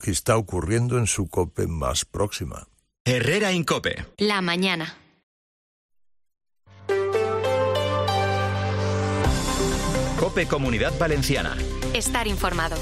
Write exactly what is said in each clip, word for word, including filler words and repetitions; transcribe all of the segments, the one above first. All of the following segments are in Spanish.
que está ocurriendo en su COPE más próxima. Herrera Incope. La mañana. COPE Comunidad Valenciana. Estar informado.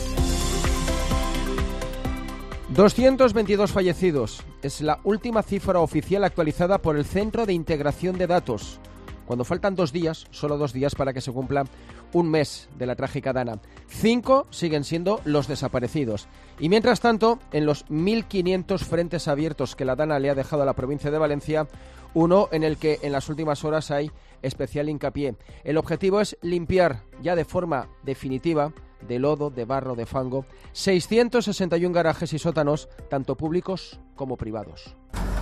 doscientos veintidós fallecidos. Es la última cifra oficial actualizada por el Centro de Integración de Datos, cuando faltan dos días, solo dos días para que se cumpla un mes de la trágica Dana. Cinco siguen siendo los desaparecidos. Y mientras tanto, en los mil quinientos frentes abiertos que la Dana le ha dejado a la provincia de Valencia, uno en el que en las últimas horas hay especial hincapié. El objetivo es limpiar ya de forma definitiva, de lodo, de barro, de fango, seiscientos sesenta y uno garajes y sótanos, tanto públicos como privados.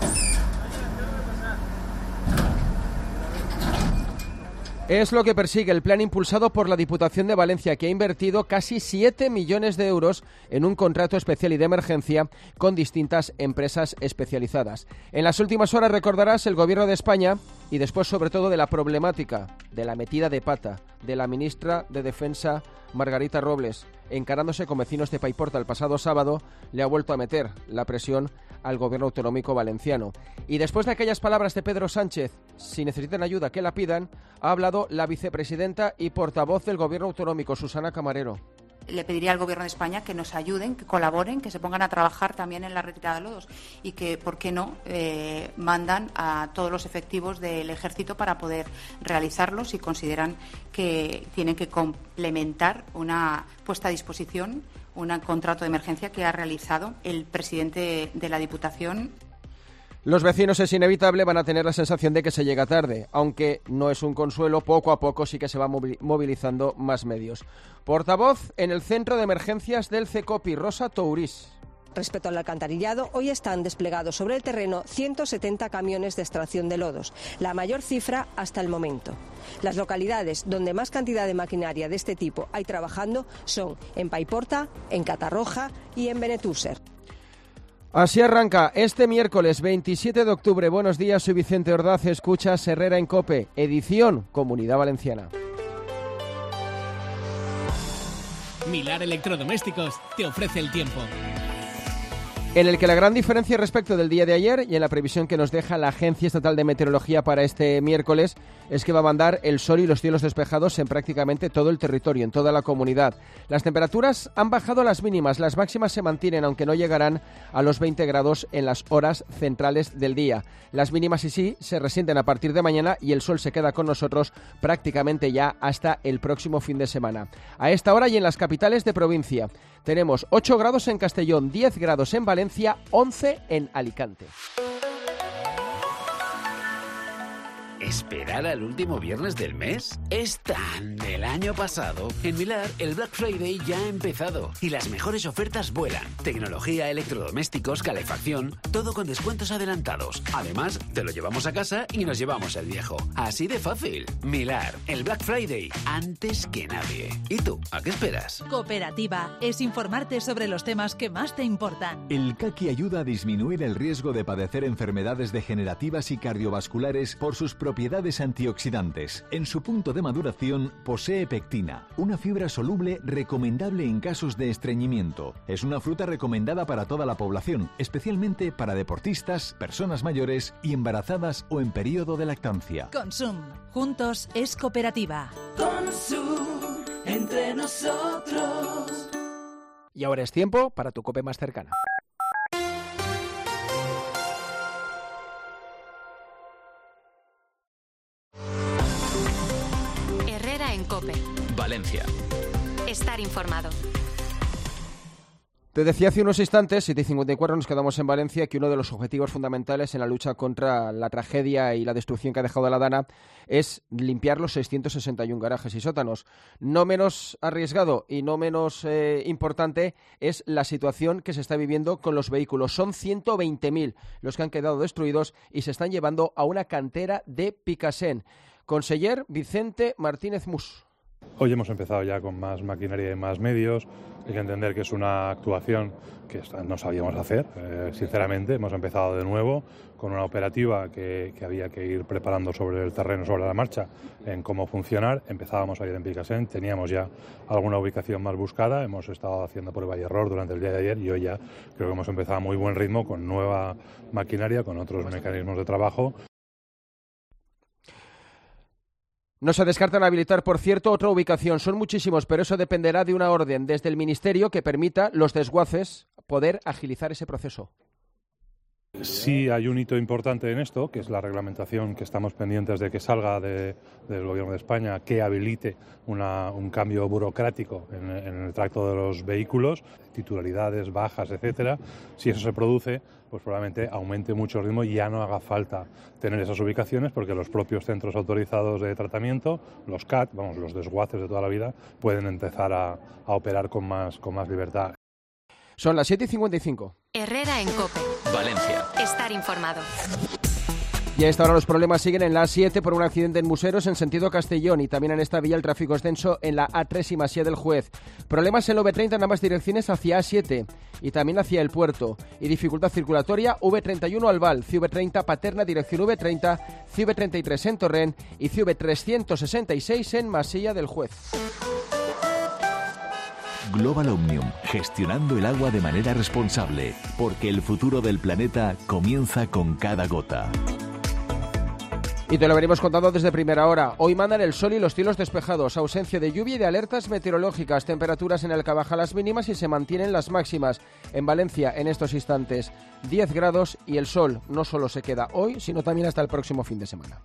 Es lo que persigue el plan impulsado por la Diputación de Valencia, que ha invertido casi siete millones de euros en un contrato especial y de emergencia con distintas empresas especializadas. En las últimas horas, recordarás, el Gobierno de España, y después sobre todo de la problemática de la metida de pata de la ministra de Defensa, Margarita Robles, encarándose con vecinos de Paiporta el pasado sábado, le ha vuelto a meter la presión al Gobierno autonómico valenciano. Y después de aquellas palabras de Pedro Sánchez, si necesitan ayuda que la pidan, ha hablado la vicepresidenta y portavoz del Gobierno autonómico, Susana Camarero. Le pediría al Gobierno de España que nos ayuden, que colaboren, que se pongan a trabajar también en la retirada de lodos y que, ¿por qué no?, eh, mandan a todos los efectivos del Ejército para poder realizarlos si consideran que tienen que complementar una puesta a disposición, un contrato de emergencia que ha realizado el presidente de la Diputación. Los vecinos, es inevitable, van a tener la sensación de que se llega tarde, aunque no es un consuelo, poco a poco sí que se va movilizando más medios. Portavoz en el Centro de Emergencias del CECOPI, Rosa Tourís. Respecto al alcantarillado, hoy están desplegados sobre el terreno ciento setenta camiones de extracción de lodos, la mayor cifra hasta el momento. Las localidades donde más cantidad de maquinaria de este tipo hay trabajando son en Paiporta, en Catarroja y en Benetúser. Así arranca este miércoles veintisiete de octubre. Buenos días, soy Vicente Ordaz, escuchas Herrera en COPE, edición Comunidad Valenciana. Milar Electrodomésticos te ofrece el tiempo. En el que la gran diferencia respecto del día de ayer y en la previsión que nos deja la Agencia Estatal de Meteorología para este miércoles es que va a mandar el sol y los cielos despejados en prácticamente todo el territorio, en toda la comunidad. Las temperaturas han bajado las mínimas, las máximas se mantienen, aunque no llegarán a los veinte grados en las horas centrales del día. Las mínimas sí sí se resienten a partir de mañana y el sol se queda con nosotros prácticamente ya hasta el próximo fin de semana. A esta hora y en las capitales de provincia tenemos ocho grados en Castellón, diez grados en Valencia, once en Alicante. ¿Esperar al último viernes del mes? Es tan del año pasado. En Milar, el Black Friday ya ha empezado y las mejores ofertas vuelan. Tecnología, electrodomésticos, calefacción, todo con descuentos adelantados. Además, te lo llevamos a casa y nos llevamos el viejo. Así de fácil. Milar, el Black Friday, antes que nadie. ¿Y tú, a qué esperas? Cooperativa es informarte sobre los temas que más te importan. El caqui ayuda a disminuir el riesgo de padecer enfermedades degenerativas y cardiovasculares por sus propiedades antioxidantes. En su punto de maduración posee pectina, una fibra soluble recomendable en casos de estreñimiento. Es una fruta recomendada para toda la población, especialmente para deportistas, personas mayores y embarazadas o en periodo de lactancia. Consum. Juntos es cooperativa. Consum. Entre nosotros. Y ahora es tiempo para tu COPE más cercana. COPE. Valencia. Estar informado. Te decía hace unos instantes, siete y cincuenta y cuatro, nos quedamos en Valencia, que uno de los objetivos fundamentales en la lucha contra la tragedia y la destrucción que ha dejado la Dana es limpiar los seiscientos sesenta y uno garajes y sótanos. No menos arriesgado y no menos eh, importante es la situación que se está viviendo con los vehículos. Son ciento veinte mil los que han quedado destruidos y se están llevando a una cantera de Picasen. Conseller Vicente Martínez Mus. Hoy hemos empezado ya con más maquinaria y más medios. Hay que entender que es una actuación que no sabíamos hacer, eh, sinceramente. Hemos empezado de nuevo con una operativa que, que había que ir preparando sobre el terreno, sobre la marcha, en cómo funcionar. Empezábamos ayer en Picassent, teníamos ya alguna ubicación más buscada, hemos estado haciendo prueba y error durante el día de ayer y hoy ya creo que hemos empezado a muy buen ritmo con nueva maquinaria, con otros mecanismos de trabajo. No se descartan habilitar, por cierto, otra ubicación. Son muchísimos, pero eso dependerá de una orden desde el Ministerio que permita los desguaces poder agilizar ese proceso. Sí hay un hito importante en esto, que es la reglamentación que estamos pendientes de que salga de, del Gobierno de España, que habilite una, un cambio burocrático en, en el tracto de los vehículos, titularidades bajas, etcétera. Si eso se produce, pues probablemente aumente mucho el ritmo y ya no haga falta tener esas ubicaciones, porque los propios centros autorizados de tratamiento, los C A T, vamos, los desguaces de toda la vida, pueden empezar a, a operar con más, con más libertad. Son las siete y cincuenta y cinco. Herrera en COPE. Valencia. Estar informado. Y a esta hora los problemas siguen en la A siete por un accidente en Museros en sentido Castellón y también en esta vía el tráfico es denso en la A tres y Masía del Juez. Problemas en la V treinta en ambas direcciones hacia A siete y también hacia el puerto. Y dificultad circulatoria V treinta y uno Albal, C V treinta Paterna, dirección V treinta, C V treinta y tres en Torrent y C V trescientos sesenta y seis en Masía del Juez. Global Omnium, gestionando el agua de manera responsable, porque el futuro del planeta comienza con cada gota. Y te lo venimos contando desde primera hora. Hoy mandan el sol y los cielos despejados, ausencia de lluvia y de alertas meteorológicas, temperaturas en el que bajan las mínimas y se mantienen las máximas. En Valencia, en estos instantes, diez grados y el sol no solo se queda hoy, sino también hasta el próximo fin de semana.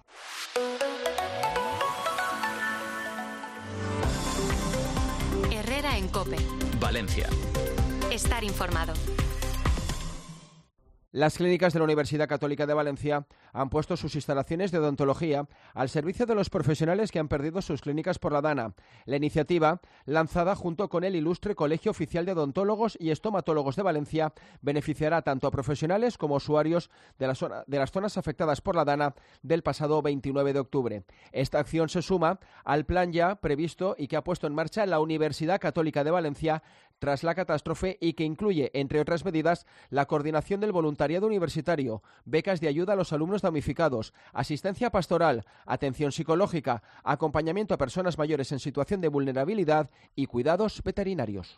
Herrera en COPE. Valencia. Estar informado. Las clínicas de la Universidad Católica de Valencia han puesto sus instalaciones de odontología al servicio de los profesionales que han perdido sus clínicas por la DANA. La iniciativa, lanzada junto con el ilustre Colegio Oficial de Odontólogos y Estomatólogos de Valencia, beneficiará tanto a profesionales como a usuarios de, la zona, de las zonas afectadas por la DANA del pasado veintinueve de octubre. Esta acción se suma al plan ya previsto y que ha puesto en marcha la Universidad Católica de Valencia tras la catástrofe y que incluye, entre otras medidas, la coordinación del voluntariado universitario, becas de ayuda a los alumnos damnificados, asistencia pastoral, atención psicológica, acompañamiento a personas mayores en situación de vulnerabilidad y cuidados veterinarios.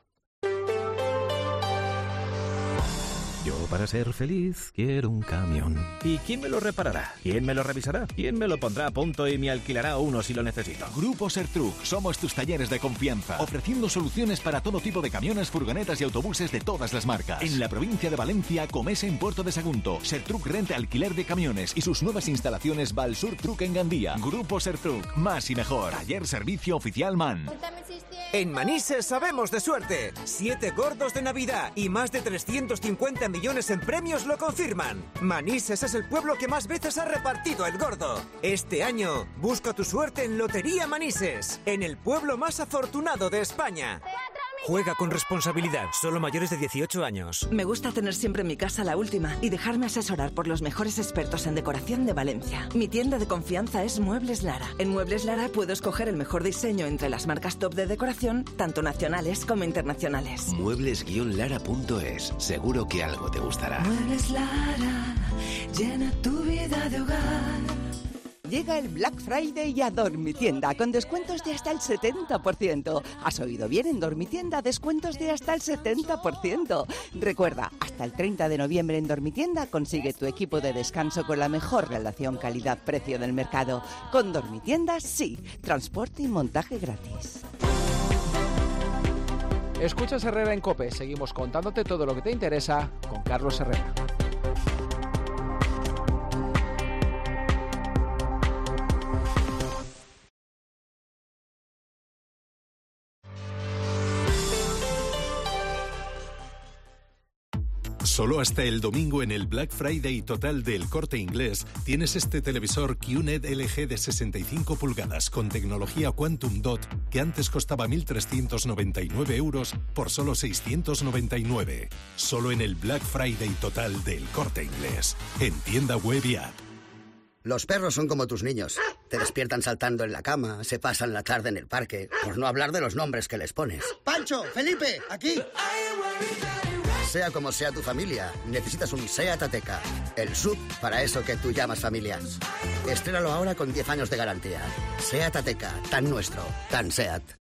Yo, para ser feliz, quiero un camión. ¿Y quién me lo reparará? ¿Quién me lo revisará? ¿Quién me lo pondrá a punto y me alquilará uno si lo necesito? Grupo Sertruc, somos tus talleres de confianza, ofreciendo soluciones para todo tipo de camiones, furgonetas y autobuses de todas las marcas. En la provincia de Valencia, Comesa en Puerto de Sagunto, Sertruc renta alquiler de camiones y sus nuevas instalaciones Valsur Truck en Gandía. Grupo Sertruc, más y mejor. Taller Servicio Oficial MAN. En Manises sabemos de suerte. Siete gordos de Navidad y más de trescientos cincuenta millones en premios lo confirman. Manises es el pueblo que más veces ha repartido el gordo. Este año, busca tu suerte en Lotería Manises, en el pueblo más afortunado de España. Juega con responsabilidad, solo mayores de dieciocho años. Me gusta tener siempre en mi casa la última y dejarme asesorar por los mejores expertos en decoración de Valencia. Mi tienda de confianza es Muebles Lara. En Muebles Lara puedo escoger el mejor diseño entre las marcas top de decoración, tanto nacionales como internacionales. Muebles lara punto es. Seguro que algo te gustará. Muebles Lara, llena tu vida de hogar. Llega el Black Friday a Dormitienda con descuentos de hasta el setenta por ciento. ¿Has oído bien? En Dormitienda, descuentos de hasta el setenta por ciento. Recuerda, hasta el treinta de noviembre en Dormitienda consigue tu equipo de descanso con la mejor relación calidad-precio del mercado. Con Dormitienda, sí. Transporte y montaje gratis. Escuchas Herrera en COPE. Seguimos contándote todo lo que te interesa con Carlos Herrera. Solo hasta el domingo en el Black Friday total del Corte Inglés tienes este televisor Q N E D L G de sesenta y cinco pulgadas con tecnología Quantum Dot que antes costaba mil trescientos noventa y nueve euros por solo seiscientos noventa y nueve. Solo en el Black Friday total del Corte Inglés. En tienda web y app. Los perros son como tus niños. Te despiertan saltando en la cama, se pasan la tarde en el parque, por no hablar de los nombres que les pones. ¡Pancho! ¡Felipe! ¡Aquí! Sea como sea tu familia, necesitas un SEAT Ateca. El S U V para eso que tú llamas familia. Estrénalo ahora con diez años de garantía. SEAT Ateca, tan nuestro, tan SEAT.